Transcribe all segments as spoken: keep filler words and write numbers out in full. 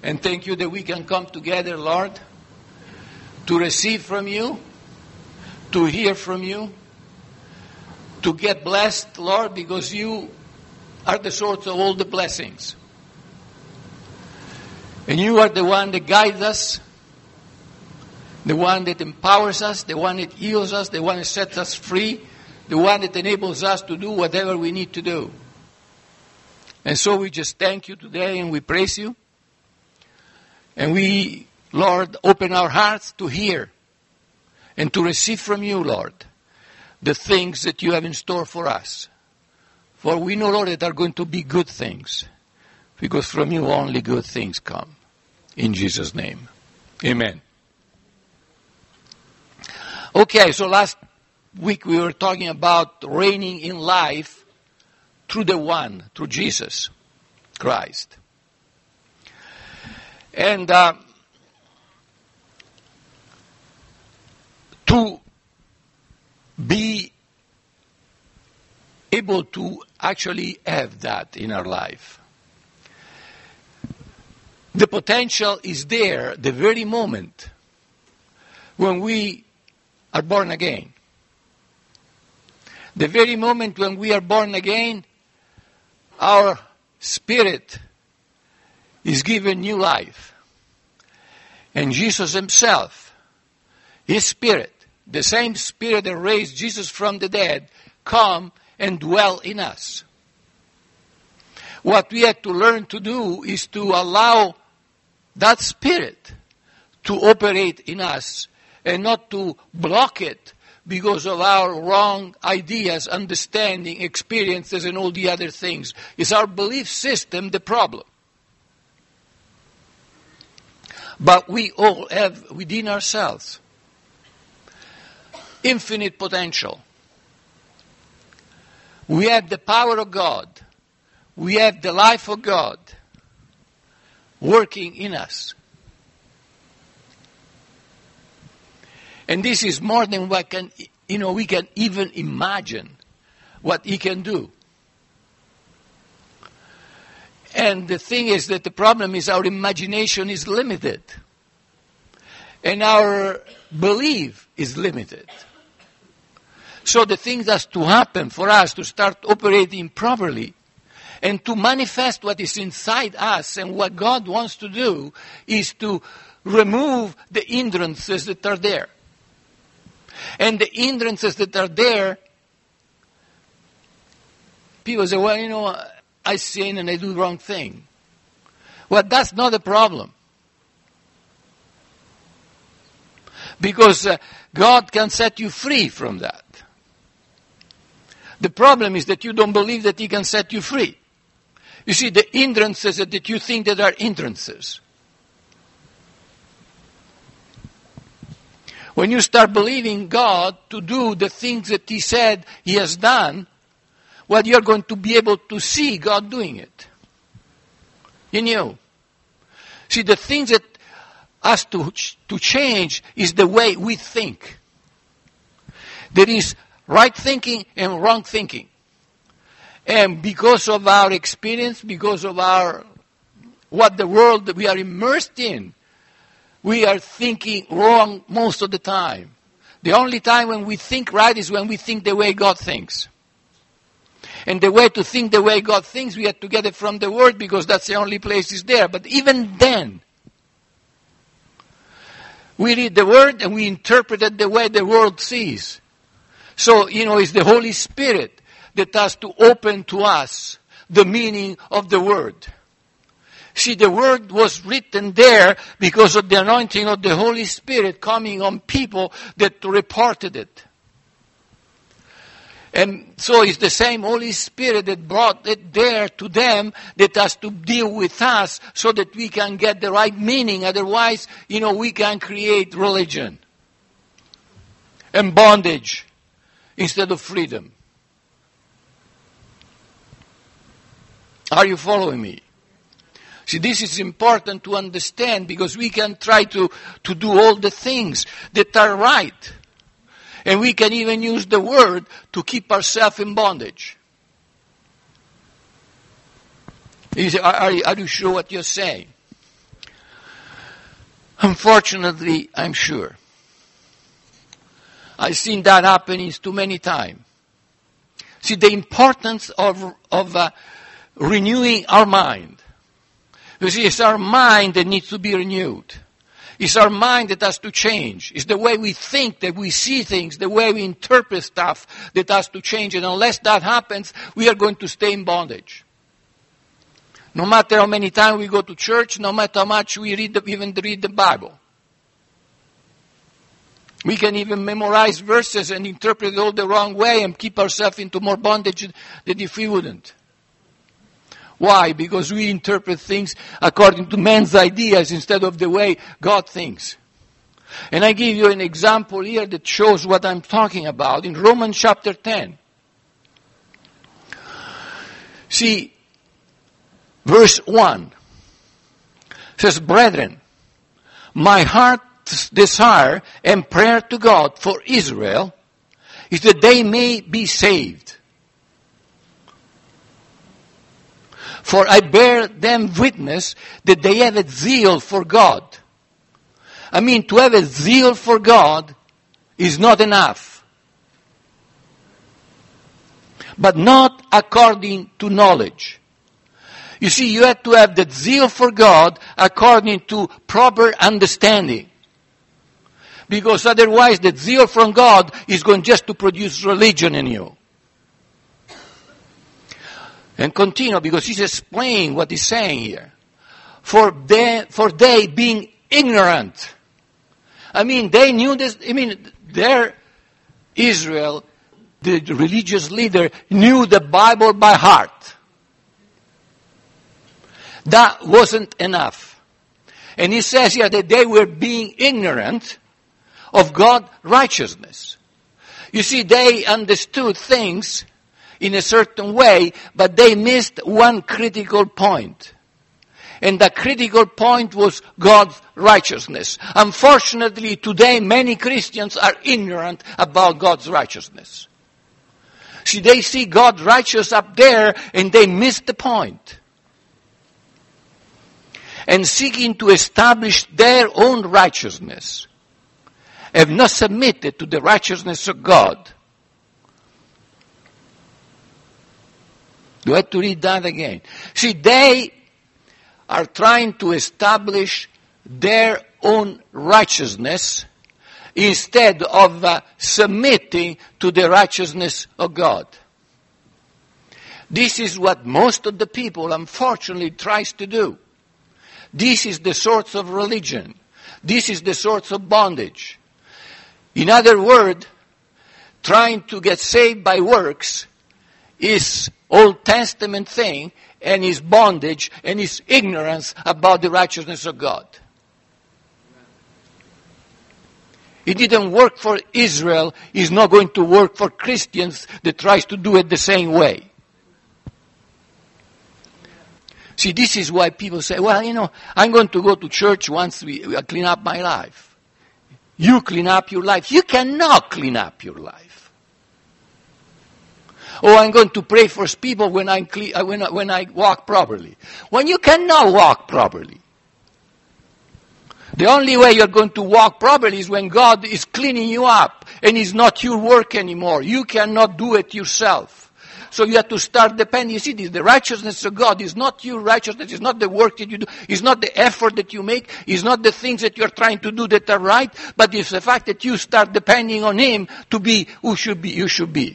And thank you that we can come together, Lord, to receive from you, to hear from you, to get blessed, Lord, because you are the source of all the blessings. And you are the one that guides us, the one that empowers us, the one that heals us, the one that sets us free, the one that enables us to do whatever we need to do. And so we just thank you today and we praise you. And we, Lord, open our hearts to hear and to receive from you, Lord, the things that you have in store for us. For we know, Lord, that are going to be good things, because from you only good things come. In Jesus' name. Amen. Okay, so last week we were talking about reigning in life through the one, through Jesus Christ. And uh, to be able to actually have that in our life, the potential is there the very moment when we are born again. The very moment when we are born again, our spirit is given new life. And Jesus himself, his spirit, the same spirit that raised Jesus from the dead, come and dwell in us. What we have to learn to do is to allow that spirit to operate in us and not to block it because of our wrong ideas, understanding, experiences, and all the other things. Is our belief system the problem? But we all have within ourselves infinite potential. We have the power of God. We have the life of God working in us. And this is more than what can, you know, we can even imagine what he can do. And the thing is that the problem is our imagination is limited. And our belief is limited. So the thing that's to happen for us to start operating properly and to manifest what is inside us and what God wants to do is to remove the hindrances that are there. And the hindrances that are there, people say, well, you know, I sin and I do the wrong thing. Well, that's not the problem. Because uh, God can set you free from that. The problem is that you don't believe that he can set you free. You see, the hindrances that you think that are hindrances. When you start believing God to do the things that he said he has done, well, you're going to be able to see God doing it. You know. See, the things that has to, to change is the way we think. There is right thinking and wrong thinking. And because of our experience, because of our what the world that we are immersed in, we are thinking wrong most of the time. The only time when we think right is when we think the way God thinks. And the way to think the way God thinks, we have to get it from the Word because that's the only place it's there. But even then, we read the Word and we interpret it the way the world sees. So, you know, it's the Holy Spirit that has to open to us the meaning of the Word. See, the Word was written there because of the anointing of the Holy Spirit coming on people that reported it. And so it's the same Holy Spirit that brought it there to them that has to deal with us so that we can get the right meaning. Otherwise, you know, we can create religion and bondage instead of freedom. Are you following me? See, this is important to understand because we can try to, to do all the things that are right. And we can even use the word to keep ourselves in bondage. You say, are, are, are you sure what you're saying? Unfortunately, I'm sure. I've seen that happening too many times. See, the importance of, of uh, renewing our mind. You see, it's our mind that needs to be renewed. It's our mind that has to change. It's the way we think, that we see things, the way we interpret stuff that has to change. And unless that happens, we are going to stay in bondage. No matter how many times we go to church, no matter how much we read the, even read the Bible. We can even memorize verses and interpret it all the wrong way and keep ourselves into more bondage than if we wouldn't. Why? Because we interpret things according to man's ideas instead of the way God thinks. And I give you an example here that shows what I'm talking about in Romans chapter ten. See, verse one says, "Brethren, my heart's desire and prayer to God for Israel is that they may be saved. For I bear them witness that they have a zeal for God." I mean, to have a zeal for God is not enough. But not according to knowledge. You see, you have to have that zeal for God according to proper understanding. Because otherwise that zeal from God is going just to produce religion in you. And continue, because he's explaining what he's saying here. For they, for they being ignorant. I mean, they knew this, I mean, their Israel, the religious leader, knew the Bible by heart. That wasn't enough. And he says here that they were being ignorant of God's righteousness. You see, they understood things in a certain way, but they missed one critical point. And the critical point was God's righteousness. Unfortunately, today many Christians are ignorant about God's righteousness. See, they see God righteous up there and they miss the point. And seeking to establish their own righteousness, have not submitted to the righteousness of God. Do I have to read that again? See, they are trying to establish their own righteousness instead of uh, submitting to the righteousness of God. This is what most of the people, unfortunately, tries to do. This is the source of religion. This is the source of bondage. In other words, trying to get saved by works is Old Testament thing, and is bondage, and is ignorance about the righteousness of God. It didn't work for Israel, it's not going to work for Christians that tries to do it the same way. See, this is why people say, well, you know, I'm going to go to church once we, I clean up my life. You clean up your life. You cannot clean up your life. Oh, I'm going to pray for people when, I'm cle- when, I, when I walk properly. When you cannot walk properly. The only way you're going to walk properly is when God is cleaning you up and it's not your work anymore. You cannot do it yourself. So you have to start depending. You see, the righteousness of God is not your righteousness. It's not the work that you do. It's not the effort that you make. It's not the things that you're trying to do that are right. But it's the fact that you start depending on Him to be who should be, you should be.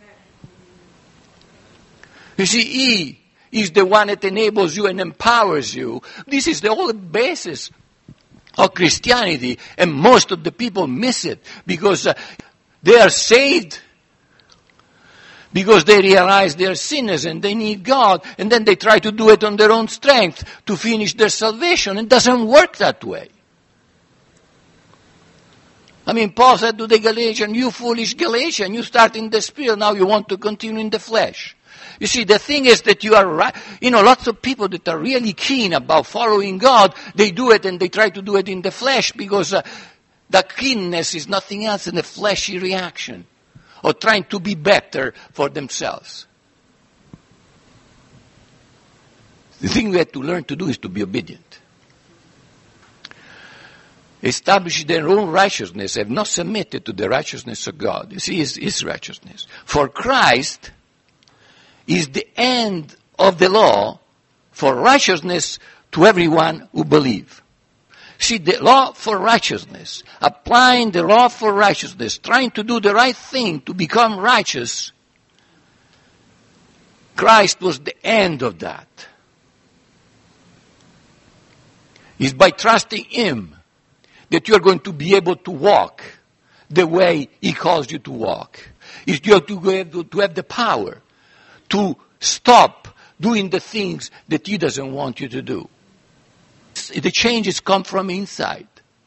You see, He is the one that enables you and empowers you. This is the whole basis of Christianity, and most of the people miss it because uh, they are saved because they realize they are sinners and they need God, and then they try to do it on their own strength to finish their salvation. It doesn't work that way. I mean, Paul said to the Galatians, you foolish Galatians, you start in the spirit, now you want to continue in the flesh. You see, the thing is that you are right. You know, lots of people that are really keen about following God, they do it and they try to do it in the flesh because uh, the keenness is nothing else than a fleshy reaction or trying to be better for themselves. The thing we have to learn to do is to be obedient. established their own righteousness, have not submitted to the righteousness of God. You see, his, his righteousness. For Christ is the end of the law for righteousness to everyone who believes. See, the law for righteousness, applying the law for righteousness, trying to do the right thing to become righteous, Christ was the end of that. It's by trusting Him that you are going to be able to walk the way He calls you to walk. It's you have to have, to have the power to stop doing the things that He doesn't want you to do. The changes come from inside.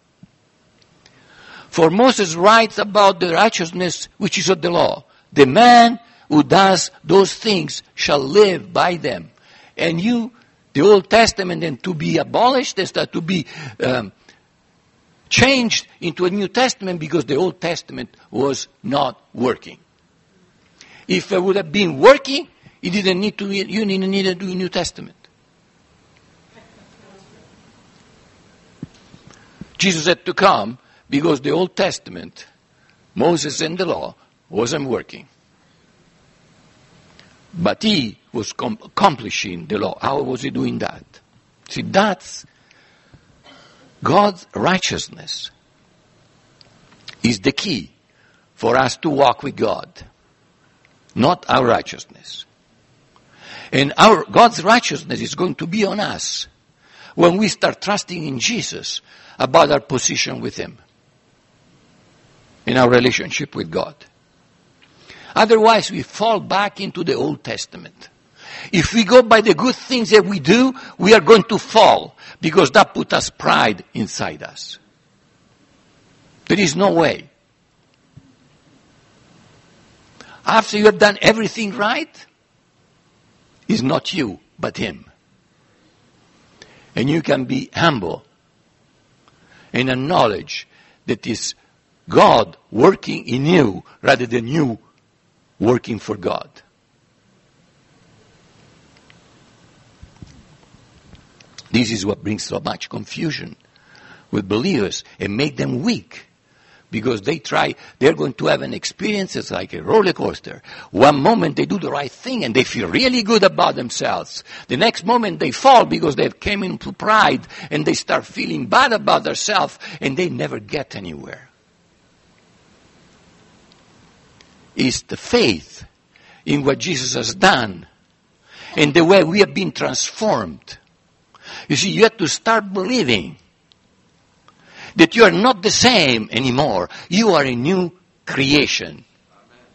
For Moses writes about the righteousness which is of the law. The man who does those things shall live by them. And you, the Old Testament, then to be abolished, and start to be um, changed into a New Testament because the Old Testament was not working. If it would have been working, you didn't need to. You didn't need to do a New Testament. Jesus had to come because the Old Testament, Moses and the law, wasn't working. But he was com- accomplishing the law. How was he doing that? See, that's God's righteousness is the key for us to walk with God, not our righteousness. And our God's righteousness is going to be on us when we start trusting in Jesus about our position with Him, in our relationship with God. Otherwise, we fall back into the Old Testament. If we go by the good things that we do, we are going to fall, because that puts us pride inside us. There is no way. After you have done everything right, it's not you, but Him. And you can be humble and acknowledge that it's God working in you rather than you working for God. This is what brings so much confusion with believers and make them weak. Because they try, they're going to have an experience that's like a roller coaster. One moment they do the right thing and they feel really good about themselves. The next moment they fall because they've came into pride and they start feeling bad about themselves and they never get anywhere. It's the faith in what Jesus has done and the way we have been transformed. You see, you have to start believing that you are not the same anymore. You are a new creation. Amen.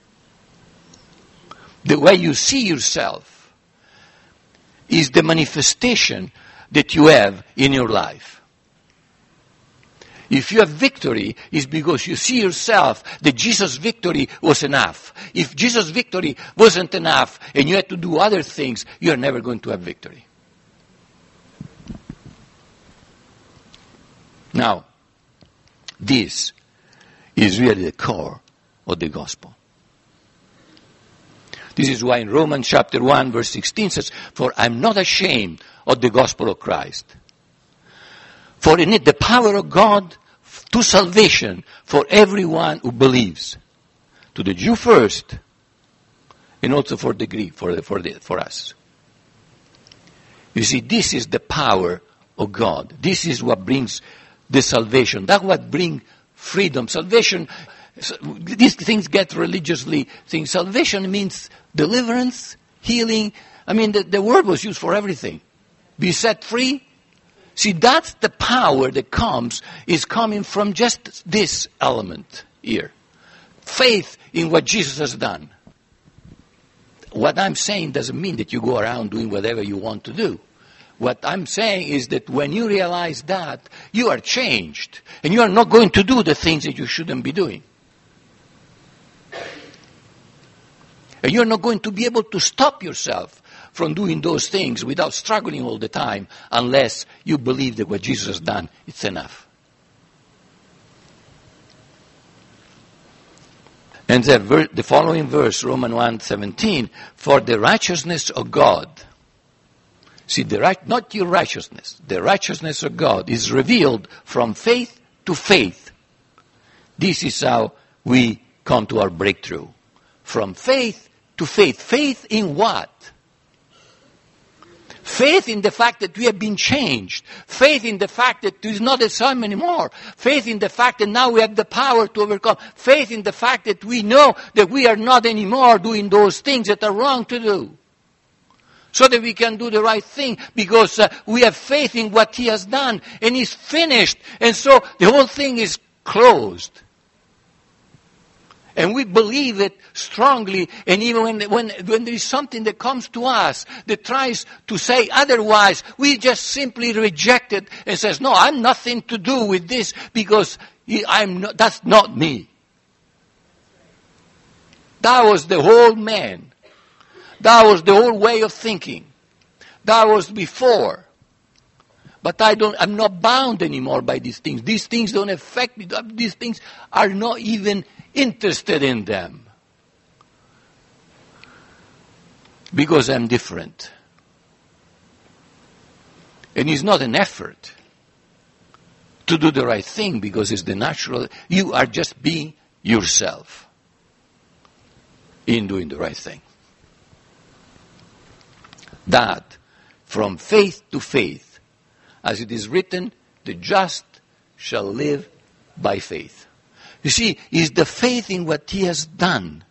The way you see yourself is the manifestation that you have in your life. If you have victory, it's because you see yourself that Jesus' victory was enough. If Jesus' victory wasn't enough and you had to do other things, you are never going to have victory. Now, this is really the core of the gospel. This is why in Romans chapter one verse sixteen says, "For I'm not ashamed of the gospel of Christ. For in it the power of God to salvation for everyone who believes. To the Jew first, and also for the Greek, for, the, for, the, for us." You see, this is the power of God. This is what brings the salvation. That's what brings freedom. Salvation, these things get religiously things. Salvation means deliverance, healing. I mean, the, the word was used for everything. Be set free. See, that's the power that comes, is coming from just this element here. Faith in what Jesus has done. What I'm saying doesn't mean that you go around doing whatever you want to do. What I'm saying is that when you realize that, you are changed. And you are not going to do the things that you shouldn't be doing. And you're not going to be able to stop yourself from doing those things without struggling all the time unless you believe that what Jesus has done, it's enough. And the, ver- the following verse, Romans one seventeen, "For the righteousness of God See, the right, not your righteousness. The righteousness of God is revealed from faith to faith. This is how we come to our breakthrough. From faith to faith. Faith in what? Faith in the fact that we have been changed. Faith in the fact that there is not a time anymore. Faith in the fact that now we have the power to overcome. Faith in the fact that we know that we are not anymore doing those things that are wrong to do. So that we can do the right thing because uh, we have faith in what He has done and He's finished. And so the whole thing is closed. And we believe it strongly, and even when, when, when there is something that comes to us that tries to say otherwise, we just simply reject it and says, no, I'm nothing to do with this because I'm not, that's not me. That was the whole man. That was the whole way of thinking. That was before. But I don't, I'm not bound anymore by these things. These things don't affect me. These things are not even interested in them. Because I'm different. And it's not an effort to do the right thing because it's the natural. You are just being yourself in doing the right thing. That from faith to faith, as it is written, the just shall live by faith. You see, it's the faith in what He has done.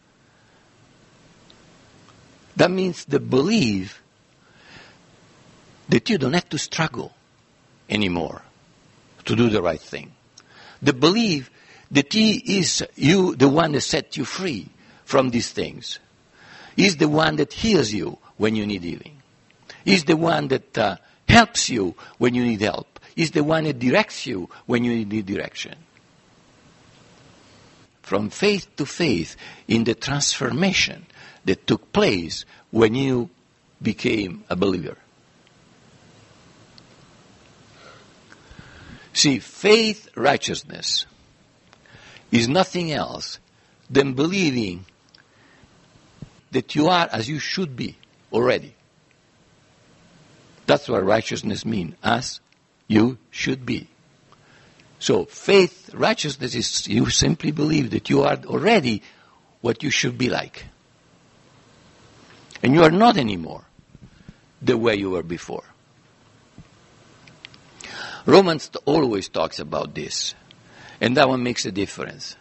That means the belief that you don't have to struggle anymore to do the right thing. The belief that He is you, the one that set you free from these things. He's the one that heals you when you need healing. He's the one that uh, helps you when you need help. He's the one that directs you when you need direction. From faith to faith in the transformation that took place when you became a believer. See, faith righteousness is nothing else than believing that you are as you should be already. That's what righteousness means, as you should be. So faith, righteousness is you simply believe that you are already what you should be like. And you are not anymore the way you were before. Romans always talks about this, and that one makes a difference.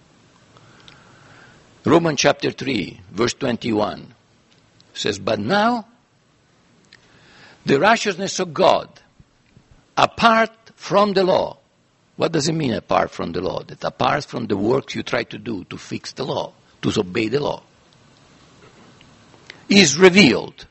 Romans chapter three, verse twenty-one says, but now the righteousness of God, apart from the law. What does it mean apart from the law? That apart from the works you try to do to fix the law, to obey the law, is revealed.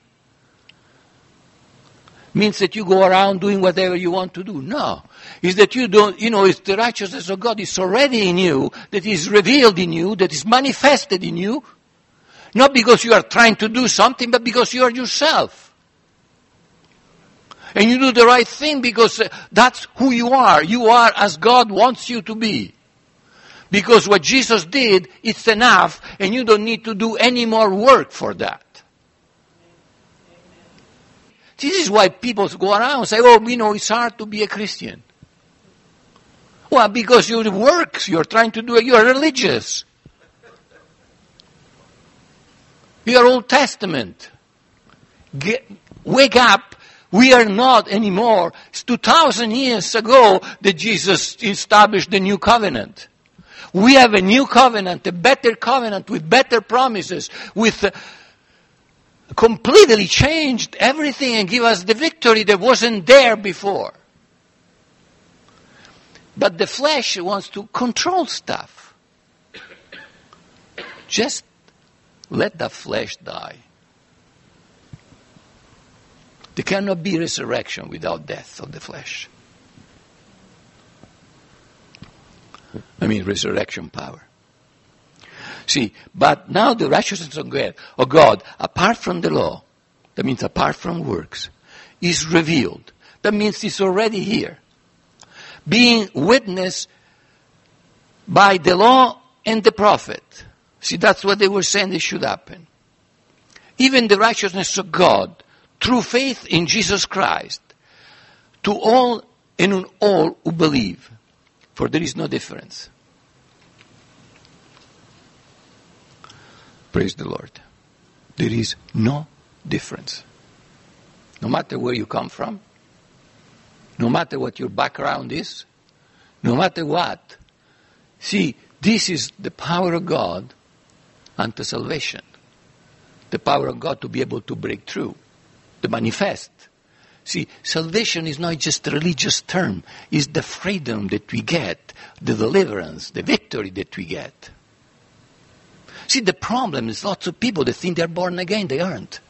Means that you go around doing whatever you want to do. No. It's that you don't, you know, it's the righteousness of God is already in you, that is revealed in you, that is manifested in you. Not because you are trying to do something, but because you are yourself. And you do the right thing because that's who you are. You are as God wants you to be. Because what Jesus did, it's enough, and you don't need to do any more work for that. This is why people go around and say, oh, you know, it's hard to be a Christian. Well, because your works, you're trying to do it, you're religious. You're Old Testament. Get, wake up. We are not anymore. It's two thousand years ago that Jesus established the new covenant. We have a new covenant, a better covenant with better promises, with uh, completely changed everything and give us the victory that wasn't there before. But the flesh wants to control stuff. Just let the flesh die. There cannot be resurrection without death of the flesh. I mean, resurrection power. See, but now the righteousness of God, of God, apart from the law, that means apart from works, is revealed. That means it's already here. Being witnessed by the law and the prophet. See, that's what they were saying that should happen. Even the righteousness of God through faith in Jesus Christ, to all and on all who believe, for there is no difference. Praise the Lord. There is no difference. No matter where you come from, no matter what your background is, no matter what. See, this is the power of God unto salvation. The power of God to be able to break through, to manifest. See, salvation is not just a religious term. It's the freedom that we get, the deliverance, the victory that we get. See, the problem is lots of people that think they're born again. They aren't.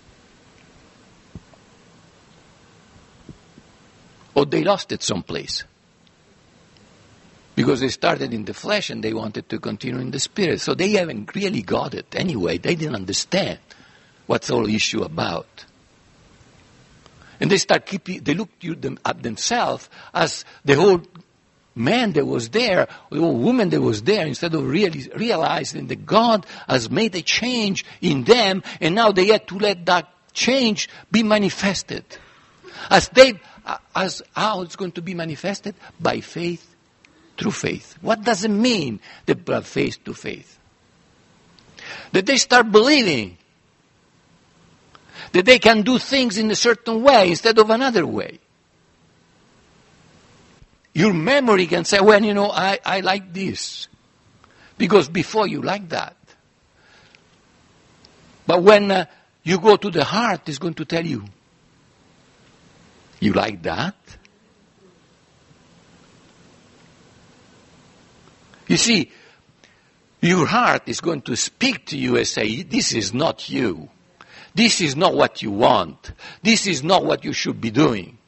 Or they lost it someplace. Because they started in the flesh and they wanted to continue in the spirit. So they haven't really got it anyway. They didn't understand what's the whole issue about. And they start keeping, they look at themselves as the whole man that was there, the whole woman that was there, instead of really realizing that God has made a change in them, and now they had to let that change be manifested. As they, as how it's going to be manifested? By faith, through faith. What does it mean, that by faith to faith? That they start believing that they can do things in a certain way instead of another way. Your memory can say, well, you know, I, I like this. Because before you liked that. But when uh, you go to the heart, it's going to tell you, you like that? You see, your heart is going to speak to you and say, this is not you. This is not what you want. This is not what you should be doing.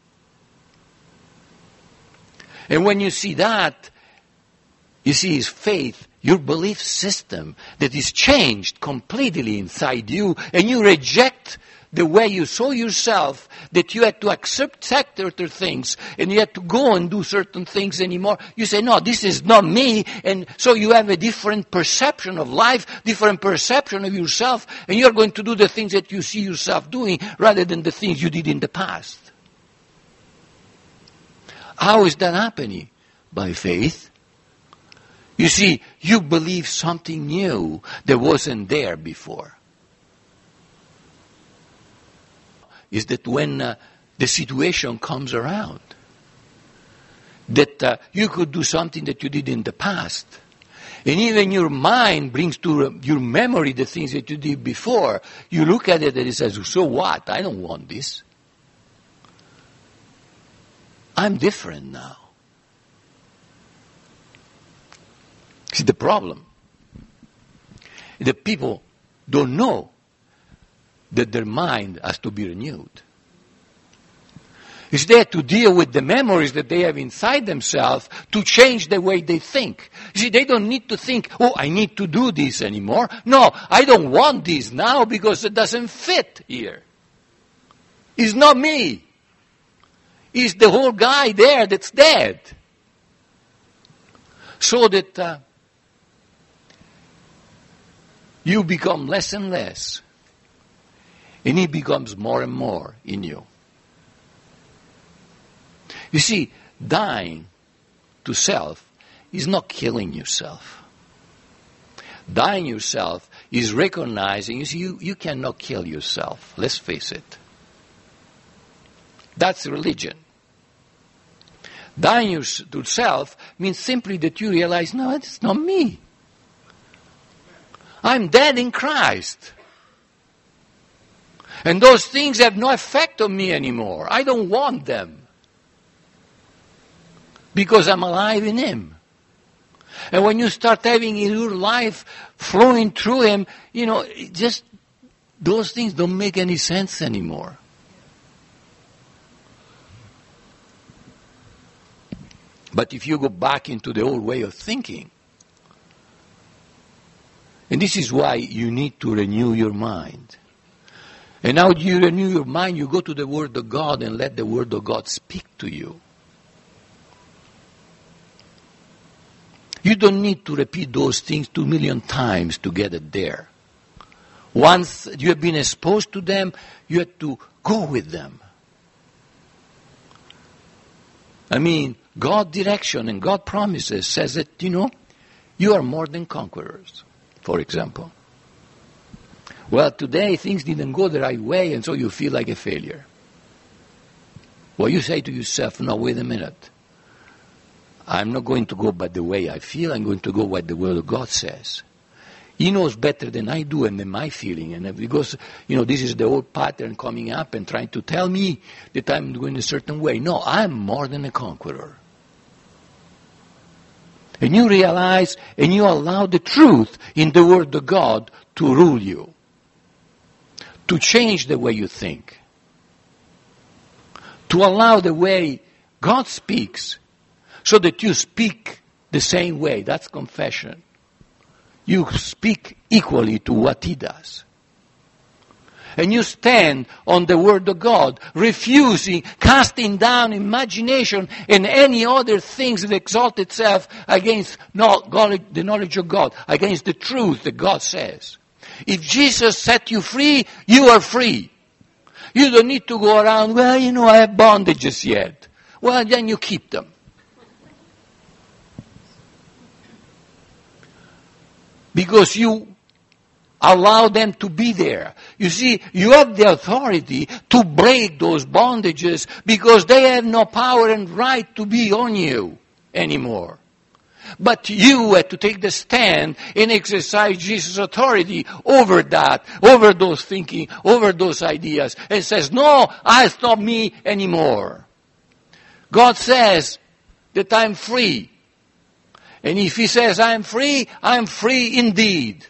And when you see that, you see his faith, your belief system that is changed completely inside you, and you reject the way you saw yourself, that you had to accept certain things, and you had to go and do certain things anymore. You say, no, this is not me, and so you have a different perception of life, different perception of yourself, and you're going to do the things that you see yourself doing, rather than the things you did in the past. How is that happening? By faith. You see, you believe something new that wasn't there before. Is that when uh, the situation comes around, that uh, you could do something that you did in the past. And even your mind brings to uh, your memory the things that you did before. You look at it and it says, so what? I don't want this. I'm different now. See, the problem, the people don't know that their mind has to be renewed. It's there to deal with the memories that they have inside themselves to change the way they think. You see, they don't need to think, oh, I need to do this anymore. No, I don't want this now because it doesn't fit here. It's not me. It's the whole guy there that's dead. So that uh, you become less and less. And he becomes more and more in you. You see, dying to self is not killing yourself. Dying yourself is recognizing, you see, you, you cannot kill yourself. Let's face it. That's religion. Dying to self means simply that you realize, no, it's not me. I'm dead in Christ. And those things have no effect on me anymore. I don't want them. Because I'm alive in Him. And when you start having your life flowing through Him, you know, just those things don't make any sense anymore. But if you go back into the old way of thinking, and this is why you need to renew your mind. And how do you renew your mind? You go to the Word of God and let the Word of God speak to you. You don't need to repeat those things two million times to get it there. Once you have been exposed to them, you have to go with them. I mean, God's direction and God's promises says that, you know, you are more than conquerors, for example. Well, today things didn't go the right way, and so you feel like a failure. Well, you say to yourself, no, wait a minute. I'm not going to go by the way I feel. I'm going to go by the word of God says. He knows better than I do and than my feeling. And because, you know, this is the old pattern coming up and trying to tell me that I'm going a certain way. No, I'm more than a conqueror. And you realize and you allow the truth in the word of God to rule you, to change the way you think, to allow the way God speaks so that you speak the same way. That's confession. You speak equally to what he does. And you stand on the word of God, refusing, casting down imagination and any other things that exalt itself against knowledge, the knowledge of God, against the truth that God says. If Jesus set you free, you are free. You don't need to go around, well, you know, I have bondages yet. Well, then you keep them. Because you allow them to be there. You see, you have the authority to break those bondages because they have no power and right to be on you anymore. But you have to take the stand and exercise Jesus' authority over that, over those thinking, over those ideas, and says, no, it's not me anymore. God says that I'm free. And if he says I'm free, I'm free indeed.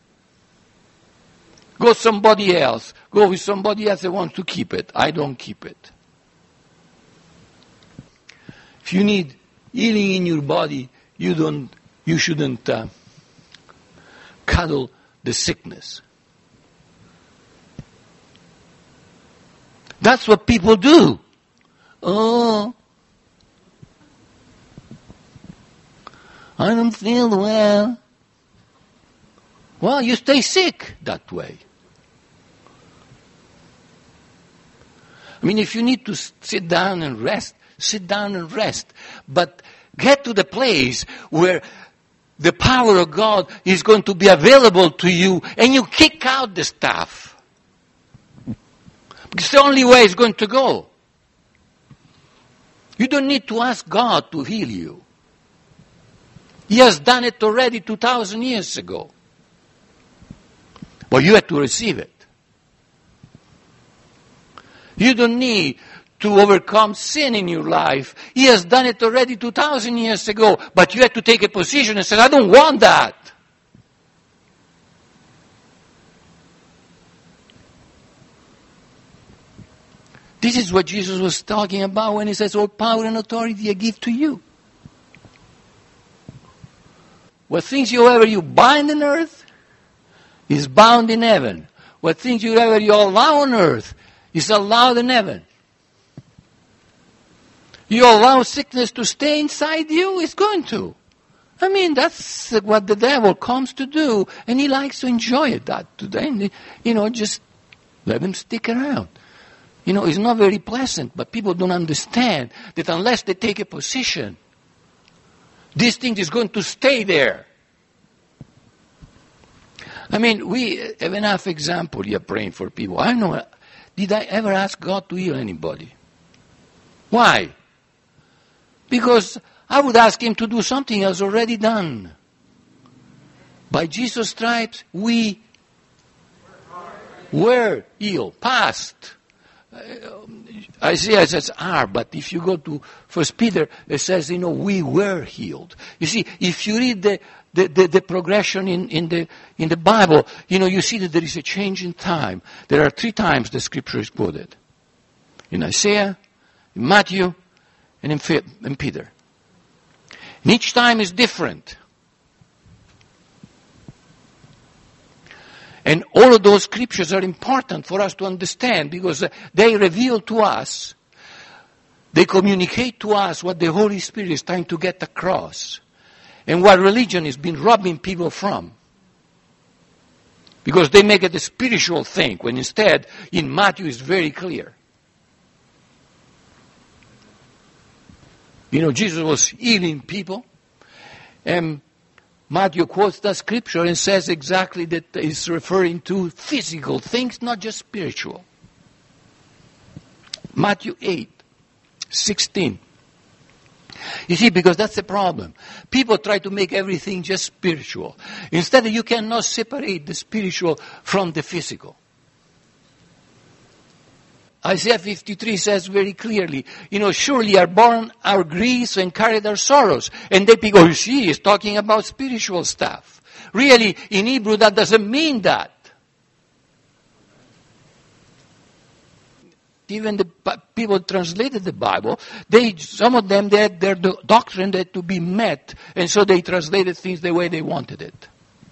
Go somebody else. Go with somebody else that wants to keep it. I don't keep it. If you need healing in your body, you don't. You shouldn't uh, cuddle the sickness. That's what people do. Oh, I don't feel well. Well, you stay sick that way. I mean, if you need to sit down and rest, sit down and rest. But get to the place where the power of God is going to be available to you and you kick out the stuff. It's the only way it's going to go. You don't need to ask God to heal you. He has done it already two thousand years ago. But you have to receive it. You don't need to overcome sin in your life. He has done it already two thousand years ago. But you have to take a position and say, I don't want that. This is what Jesus was talking about when he says, all power and authority I give to you. What things you ever you bind on earth is bound in heaven. What things you ever you allow on earth is allowed in heaven. You allow sickness to stay inside you, it's going to. I mean, that's what the devil comes to do, and he likes to enjoy it that today. You know, just let him stick around. You know, it's not very pleasant, but people don't understand that unless they take a position, this thing is going to stay there. I mean, we have enough example here praying for people. I don't know, did I ever ask God to heal anybody? Why? Because I would ask him to do something else already done. By Jesus' stripes, we were healed, past. Isaiah says are, but if you go to First Peter, it says, you know, we were healed. You see, if you read the, the, the, the progression in, in, the, in the Bible, you know, you see that there is a change in time. There are three times the scripture is quoted. In Isaiah, in Matthew, and in, in Peter. And each time is different. And all of those scriptures are important for us to understand because they reveal to us, they communicate to us what the Holy Spirit is trying to get across and what religion has been robbing people from. Because they make it a spiritual thing, when instead, in Matthew, it's very clear. You know, Jesus was healing people, and Matthew quotes that scripture and says exactly that it's referring to physical things, not just spiritual. Matthew eight, sixteen. You see, because that's the problem. People try to make everything just spiritual. Instead, you cannot separate the spiritual from the physical. Isaiah fifty-three says very clearly, you know, surely are born our griefs and carried our sorrows. And they think, oh, she is talking about spiritual stuff. Really, in Hebrew, that doesn't mean that. Even the people translated the Bible, they, some of them, they had their doctrine that to be met, and so they translated things the way they wanted it.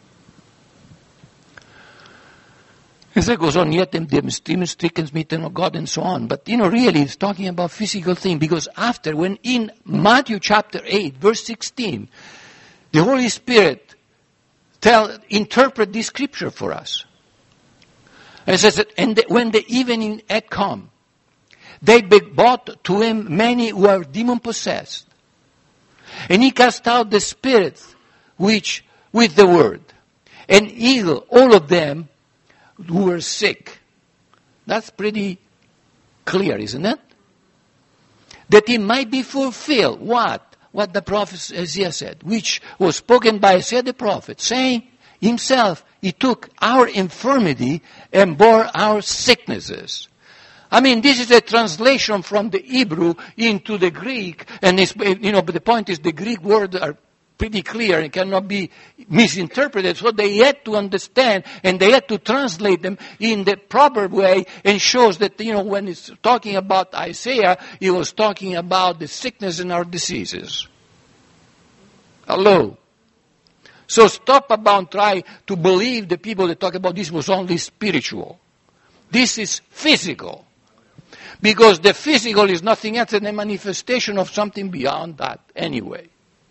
As it goes on, yet them demons, stricken, smitten of God, and so on. But, you know, really, it's talking about physical thing, because after, when in Matthew chapter eight, verse sixteen, the Holy Spirit tell, interpret this scripture for us. And it says that, and the, when the evening had come, they brought to him many who are demon-possessed. And he cast out the spirits which with the word, and healed all of them who were sick. That's pretty clear, isn't it? That it might be fulfilled. What? What the prophet Isaiah said, which was spoken by Isaiah the prophet, saying himself, he took our infirmity and bore our sicknesses. I mean, this is a translation from the Hebrew into the Greek, and it's, you know, but the point is the Greek words are pretty clear and cannot be misinterpreted, so they had to understand and they had to translate them in the proper way, and shows that, you know, when it's talking about Isaiah, he was talking about the sickness and our diseases. Hello? So stop about trying to believe the people that talk about this was only spiritual. This is physical. Because the physical is nothing else than a manifestation of something beyond that anyway.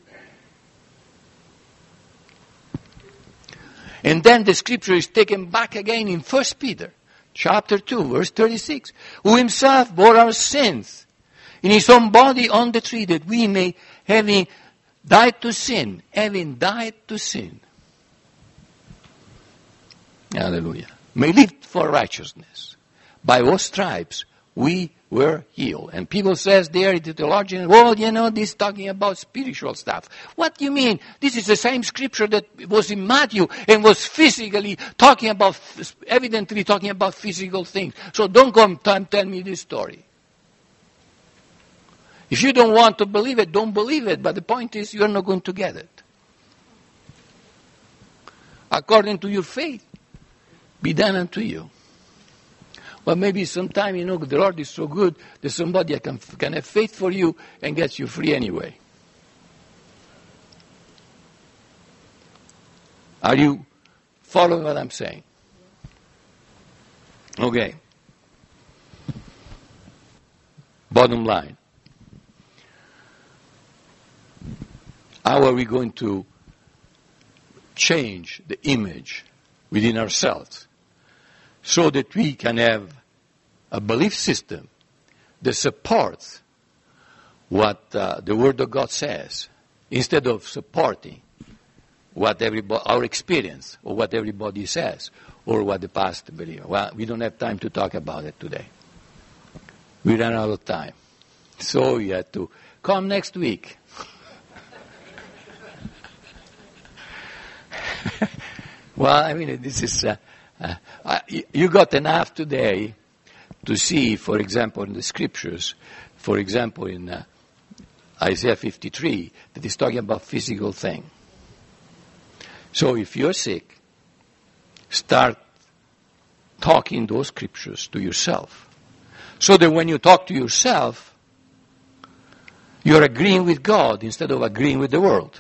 And then the scripture is taken back again in First Peter chapter two, verse thirty-six. Who himself bore our sins in his own body on the tree, that we may, having died to sin, having died to sin. Hallelujah. May live for righteousness. By what stripes we were healed. And people says there, the theologian, well, you know, this is talking about spiritual stuff. What do you mean? This is the same scripture that was in Matthew and was physically talking about, evidently talking about physical things. So don't come and tell me this story. If you don't want to believe it, don't believe it. But the point is, you're not going to get it. According to your faith, be done unto you. Well, maybe sometime, you know, the Lord is so good that somebody can, can have faith for you and gets you free anyway. Are you following what I'm saying? Okay. Bottom line. How are we going to change the image within ourselves so that we can have a belief system that supports what uh, the Word of God says, instead of supporting what everybody, our experience, or what everybody says, or what the pastor believes? Well, we don't have time to talk about it today. We ran out of time. So you have to come next week. Well, I mean, this is... Uh, Uh, you got enough today to see, for example, in the scriptures, for example, in uh, Isaiah fifty-three, that is talking about physical thing. So if you're sick, start talking those scriptures to yourself. So that when you talk to yourself, you're agreeing with God instead of agreeing with the world.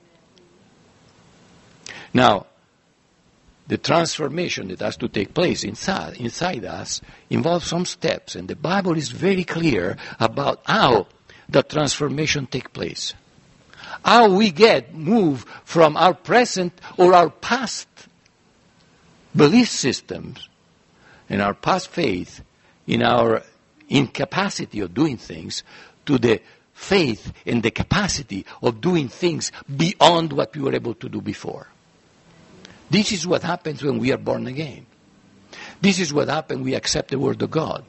Now, the transformation that has to take place inside, inside us involves some steps. And the Bible is very clear about how the transformation takes place. How we get moved from our present or our past belief systems, in our past faith, in our incapacity of doing things, to the faith and the capacity of doing things beyond what we were able to do before. This is what happens when we are born again. This is what happens when we accept the Word of God.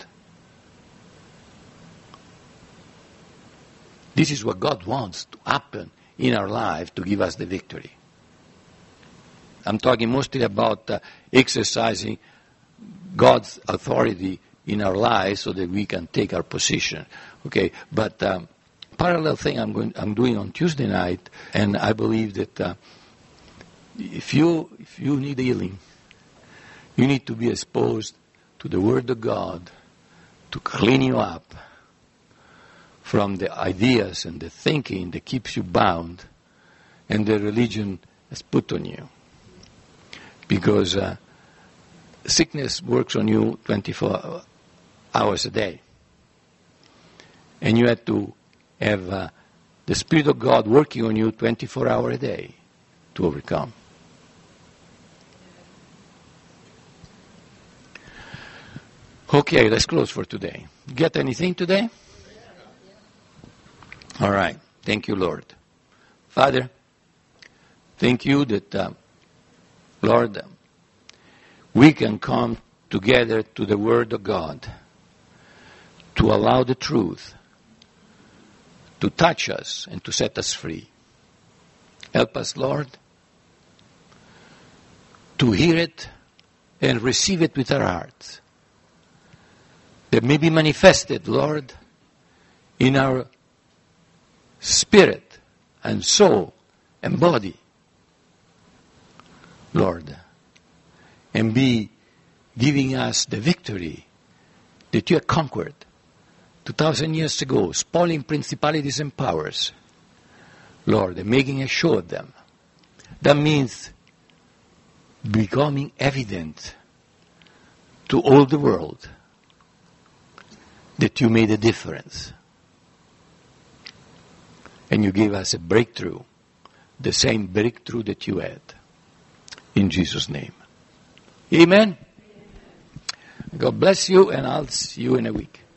This is what God wants to happen in our life to give us the victory. I'm talking mostly about uh, exercising God's authority in our lives so that we can take our position. Okay, but um, parallel thing I'm going, I'm doing on Tuesday night, and I believe that uh, if you if you need healing, you need to be exposed to the Word of God to clean you up from the ideas and the thinking that keeps you bound and the religion has put on you. Because uh, sickness works on you twenty-four hours a day. And you have to have uh, the Spirit of God working on you twenty-four hours a day to overcome. Okay, let's close for today. Get anything today? All right. Thank you, Lord. Father, thank you that, uh, Lord, we can come together to the Word of God to allow the truth to touch us and to set us free. Help us, Lord, to hear it and receive it with our hearts. That may be manifested, Lord, in our spirit and soul and body, Lord, and be giving us the victory that you have conquered two thousand years ago, spoiling principalities and powers, Lord, and making a show of them. That means becoming evident to all the world that you made a difference. And you gave us a breakthrough, the same breakthrough that you had. In Jesus' name. Amen. God bless you, and I'll see you in a week.